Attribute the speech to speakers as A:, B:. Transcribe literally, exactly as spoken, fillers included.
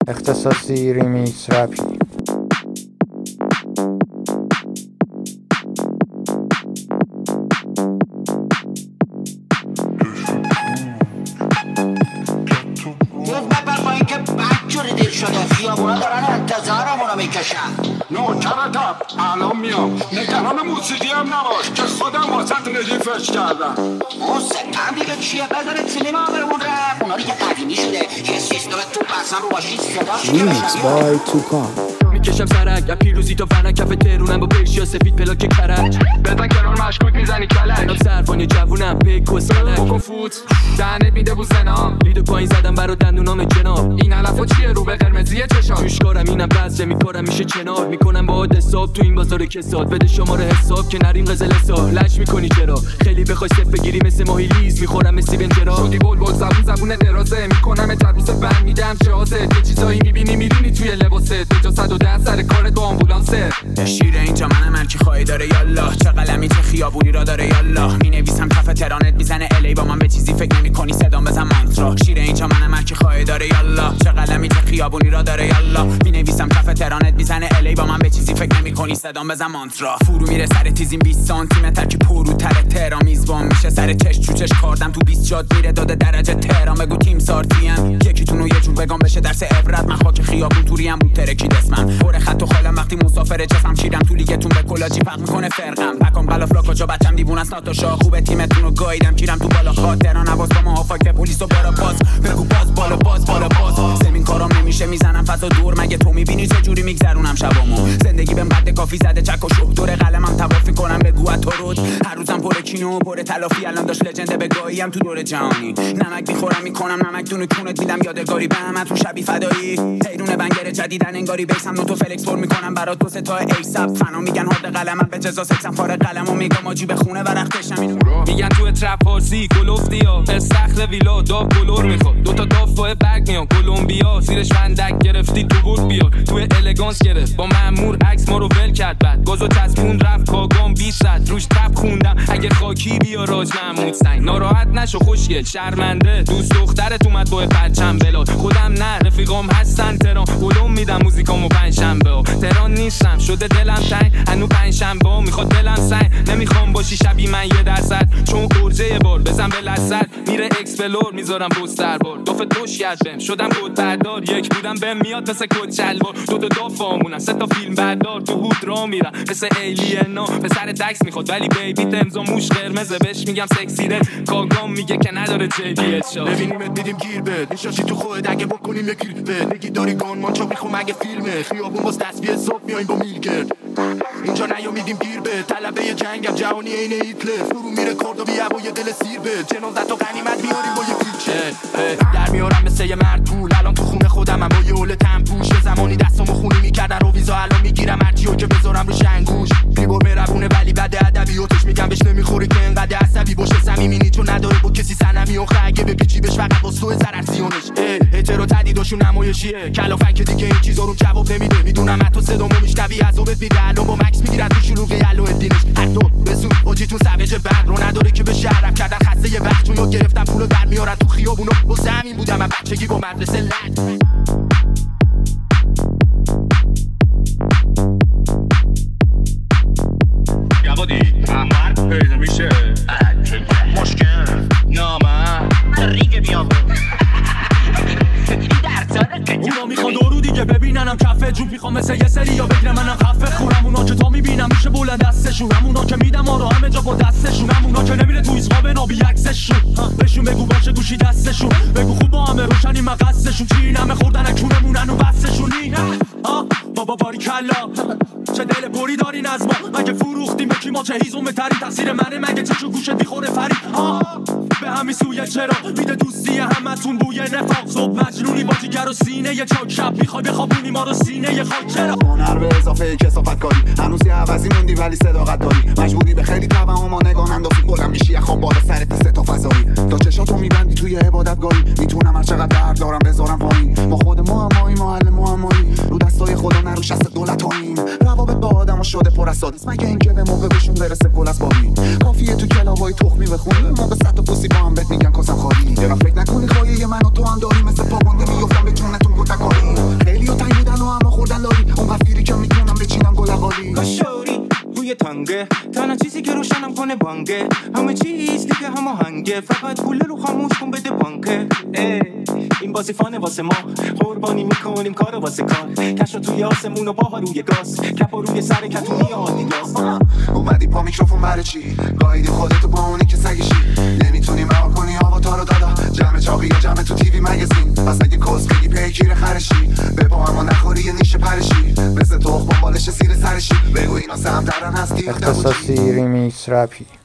A: اختصاصی ریمیکس رپی.
B: خیابونا دارن انتظارمونو میکشن.
C: نوکرتم الان میام، نگران موسیقی هم نباش که خودم واسه ردیفش کردم.
B: موسیقی دیگه چیه؟ بذارید سینما بمونه. اونا دیگه قدیمی شده، یه سیستم تو بسن رو باشید صداش
D: ریمیکس بای توکان.
E: میکشم سرک یا پیروزی تو فنک کف ترونم با پیشی و سفید پلاک کرج.
C: بزن کنار مشکوک میزنی کلک.
E: جناب سرفانی جوونم پیک و سلک
C: بکن فوت دهنت میده بو سنا.
E: لیدو پایین زدم برا دندونام جناب.
C: این علفا چیه رو به قرمزیه چشام؟
E: توش کارم اینم بسته میکارم میشه چنار. میکنم با عاد حساب تو این بازار کساد. بده شماره حساب که نریم قزل حساب. لش میکنی چرا خیلی بخوای صف بگیری مثل ماهی لیز. میخورم مثل بنجرا
C: شدی بلبل زبون زبون درازه. میکنم تبوس بند میدم شازه. تو چیزایی میبینی میدونی توی لباسه. تو صد و ده سر کار تو آمبولانسه.
F: شیر اینجا منم هر کی خواهی داره یالله. چه قلمی چه خیابونی را داره یالله. مینویسم کف ترانت میزنه الی با من به چیزی فکر نمیکنی صدام بزن مانترا. شیر اینجا منم هر کی خواهی داره یالله. چه قلمی چه خیابونی را داره یالله. مینویسم کف ترانت میزنه الی با من به چیزی فکر نمیکنی صدام بزن مانترا. فرو میره سر تیزیم بیست سانتی متر که پروتر تهران میزبان میشه. سر چش چوچش کاردم تو بیست جاد میره داده درجه تهران. بگو تیم سارتیم یکیتونو یه جور بگم بشه درس عبرت. من خاک خیابون توریم بود ترکید اسمم. پر خط و خالم وقتی مسافر جسم شیرم تو لیگتون به کلاجی فرق میکنه فرقم. پکام بلافلا کجا بچم دیوونه است ناتاشا. خوبه تیمتون رو گاییدم کیرم تو بالا خاطران نواز با ما فاک پلیس و برا باز. بگو باز بالا باز بالا باز. زمین کارام نمیشه میزنم فضا دور. مگه تو میبینی چه جوری میگذرونم شبامو؟ زندگی بهم قد کافی زده چک و شوق. دور قلمم توافی کنم بگو تو رود. هر روزم پر کینو پر تلافی. الان داش لجند بگاهیم تو دور جهانی. نمک میخورم میکنم نمک دونه کونت میدم یادگاری به همه تو شبی فدایی. حیرون بنگر جدیدن انگاری بیسم نوتو فلکس پر میکنم برات دو سه تا ایساب. فنا میگن هارد قلمم به جزا سکسم فارغ قلمو میگم آجی به خونه ورختشم اینو.
G: میگن تو ترپ فارسی گلوفتیا استخر ویلا داو کلور میخواد. دو تا داف با برگ میان کلمبیا. زیرش فندک گرفتی تو بود بیا. تو الگانس گرفت با مأمور عکس ما رو ول کرد. بعد گازو چسبون رفت کاگام بیست صد روش تپ خوندم. اگه خاکی بیا راج محمود سنگ. ناراحت نشو خوشگل شرمنده. دوست دخترت اومد با پرچم بلاد. خودم نه رفیقام هستن تهران. گلوم میدم موزیکامو پنجشنبه. تهران نیستم شده دلم تنگ. هنو پنجشنبه میخواد دلم سنگ. نمیخوام باشی شبی من یه درصد. چون ارجه یه بار بزن به لسد. میره اکسپلور میذارم بستر بار. دوف دوش یاد بهم شدم گل بردار. یک بودم بهم میاد مثل کد چلوار. دو تا دافامونن سه تا فیلم بردار. تو هود را میرم مثل ایلینا. پسر تکس میخواد ولی بیبی تمزا موش قرمزه. بهش میگم سکسی ره. کاگام میگه که نداره جی دی اچ.
H: ببینیمت دیدیم گیر بد. نشاشی تو خودت اگه بکنیم یه گیر بد. نگی داری گان مانچا میخوام اگه فیلمه. خیابون باز تصویه صبح میایم با میلگرد. اینجا نیامیدیم گیر بد. طلبه جنگم جهانی عین هیتلر. فرو میره کاردو بیا با یه دل سیر بد. جنازت و غنیمت میاریم با یه فیلچر. در میارم مثل یه مرد پول. الان تو خونه خودم هم با یه اول تنپوش. یه زمانی دستامو خونی میکردن رو ویزا. الان میگیرم هرچیو که بذارم رو شنگوش. بیبور مهربونه ولی بد ادبیاتش میگم بهش نمیخوره که انقدر عصبی باشه. صمیمی چون نداره با کسی صنمی و اگه بپیچی بهش فقط با سوء ضرر زیونش. اعتراض تدیداشون نمایشیه. کلافن که دیگه این چیزا رو جواب نمیده. میدونم حتی صدامو میشنوی عذابت میده. الان با مکس میگیرن تو شلوغی علو الدینش. حتی بسون اوجیتون سوجه بعد رو نداره که به شهرم کردن خسته یه وقت. چون یاد گرفتم پولو در میارن تو خیابونا. واسه همین بودم من بچگی با مدرسه لج.
C: یابادی مرد پیدا میشه. مشکل نامه
B: ریگ بیابون
E: اونا میخوان دورو دیگه ببیننم کفه جون. میخوام مثل یه سری یا بگیرم منم خفه خونم. اونا که تا میبینم میشه بلند دستشون. همونا که میدم آرا همه جا با دستشون. همونا که نمیره تو ایزقا به نابی عکسشون. بهشون بگو باشه گوشی دستشون. بگو خوب با همه روشنی مقصشون. چی این همه خوردن کونمونن و بستشونی. بابا باری کلا چه دل پری دارین از ما. مگه فروختیم به کی ما چه هیزم تری. تقصیر منه مگه چه چو گوشت بیخوره فرید. به همین سویه چرا میده دوستی همتون بوی نفاق. صبح مجنونی با جیگر و سینه یه چاک. شب میخوای بخوابونی ما رو سینه یه خاک. چرا
D: هنر به اضافه کثافت کاری. هنوز یه عوضی موندی ولی صداقت داری. مجبوری به خیلی توهم و نگاه اندازی. بلند میشی یه خواب بالا سرت سه تا فضایی. تا چشاتو میبندی توی عبادتگاهی. میتونم هر چقدر درد دارم بذارم پایین. ما خود معمایی محل معمایی. رو دستای خدا نرو شست دولتاییم. روابط با آدمو شده پر از سادیس. مگه اینکه به موقع بهشون برسه گل از بابی. کافیه تو کلاوای تخمی بخونی. موقع صد تا پوسی با هم بهت میگن کاسم خالی. چرا فکر نکنی خواهی من و تو هم داری. مثل پا گنده میافتم به جونتون گوتکاری.
I: تنگه تنها چیزی که روشنم کنه بانگه همه چیز دیگه همه هنگه فقط پول رو خاموش کن بده بانکه این بازی فانه واسه ما قربانی میکنیم کارو واسه کار کشو توی آسمون و باها روی گاز کپ و روی سر کتونی آدیداز
D: اومدی پا میکروفون برای چی گاهیدی خودتو با اونی که سگشی نمیتونی مهار کنی آواتارو دادا جمع چاقی یا جمع تو تیوی مگزین پس اگه کس بگی پیکیر خرشی به با اما نخوری یه نیشه پرشی مثل تخم بالش زیر سرشی بگو اینا سهم درن هستی
A: اختصاصی ریمیکس رپی